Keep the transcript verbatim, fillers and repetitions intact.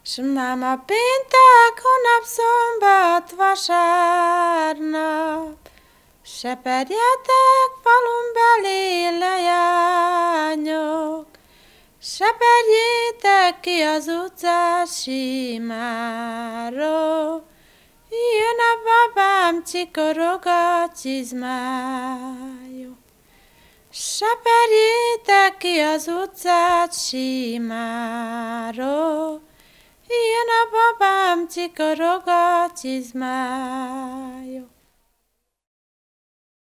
S nem a péntek, hónap, szombat, vasárnap. Seperjetek, falun beli leányok, seperjétek ki az utcát simáról. Jön a babám, csikorog a csizmája. Seperjétek ki az utcát simáról. Jön a babám, csikorog a csizmája.